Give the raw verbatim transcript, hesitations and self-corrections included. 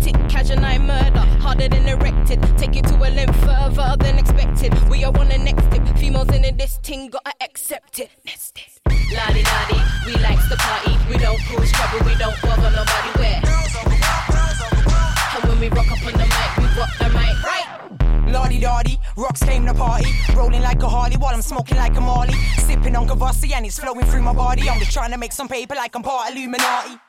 it, cash and I murder. Harder than erected, take it to a length further than expected. We are on the next tip, females in this ting, gotta accept it. Nested. Lottie lottie, we likes the party. We don't cause trouble, we don't bother nobody where. And when we rock up on the mic, we rock the mic, right? Lottie-dottie, rocks came to party. Rolling like a Harley while I'm smoking like a Marley. Sipping on Kavasi and it's flowing through my body. I'm just trying to make some paper like I'm part Illuminati.